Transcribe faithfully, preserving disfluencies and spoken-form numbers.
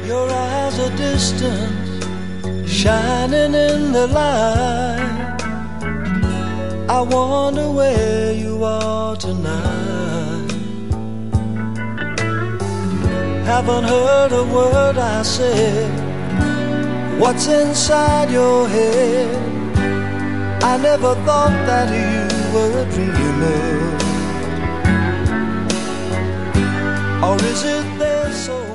Your eyes are distant, shining in the light. I wonder where you are tonight. Haven't heard a word I said. What's inside your head? I never thought that you were a dreamer. Or is it there so